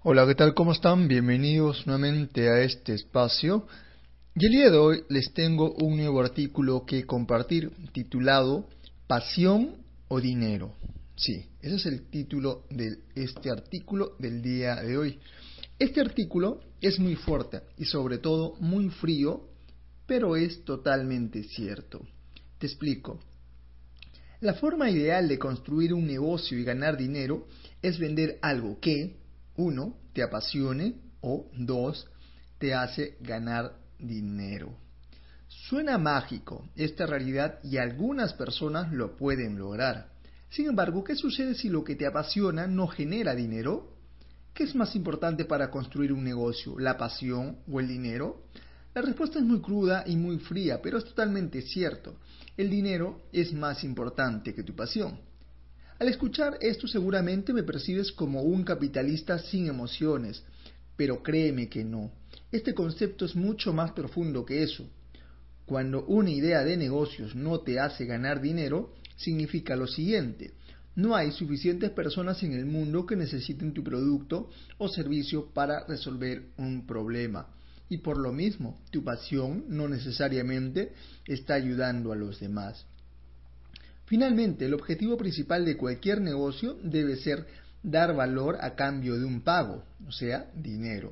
Hola, ¿qué tal? ¿Cómo están? Bienvenidos nuevamente a este espacio. Y el día de hoy les tengo un nuevo artículo que compartir titulado Pasión o Dinero. Sí, ese es el título de este artículo del día de hoy. Este artículo es muy fuerte y sobre todo muy frío, pero es totalmente cierto. Te explico. La forma ideal de construir un negocio y ganar dinero es vender algo que, uno, te apasione o dos, te hace ganar dinero. Suena mágico esta realidad y algunas personas lo pueden lograr. Sin embargo, ¿qué sucede si lo que te apasiona no genera dinero? ¿Qué es más importante para construir un negocio, la pasión o el dinero? La respuesta es muy cruda y muy fría, pero es totalmente cierto. El dinero es más importante que tu pasión. Al escuchar esto seguramente me percibes como un capitalista sin emociones, pero créeme que no. Este concepto es mucho más profundo que eso. Cuando una idea de negocios no te hace ganar dinero, significa lo siguiente: no hay suficientes personas en el mundo que necesiten tu producto o servicio para resolver un problema. Y por lo mismo, tu pasión no necesariamente está ayudando a los demás. Finalmente, el objetivo principal de cualquier negocio debe ser dar valor a cambio de un pago, o sea, dinero.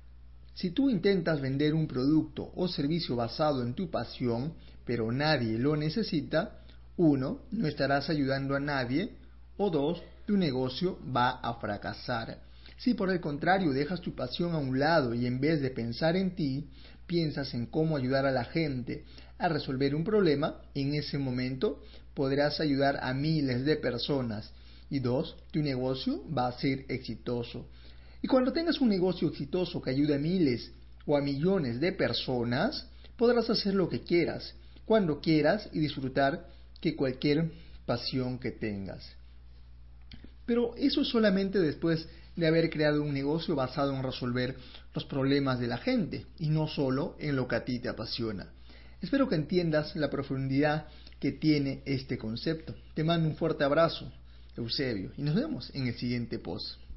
Si tú intentas vender un producto o servicio basado en tu pasión, pero nadie lo necesita, uno, no estarás ayudando a nadie, o dos, tu negocio va a fracasar. Si por el contrario dejas tu pasión a un lado y en vez de pensar en ti, piensas en cómo ayudar a la gente a resolver un problema, en ese momento podrás ayudar a miles de personas. Y dos, tu negocio va a ser exitoso. Y cuando tengas un negocio exitoso que ayude a miles o a millones de personas, podrás hacer lo que quieras, cuando quieras y disfrutar que cualquier pasión que tengas. Pero eso es solamente después de haber creado un negocio basado en resolver los problemas de la gente y no solo en lo que a ti te apasiona. Espero que entiendas la profundidad que tiene este concepto. Te mando un fuerte abrazo, Eusebio, y nos vemos en el siguiente post.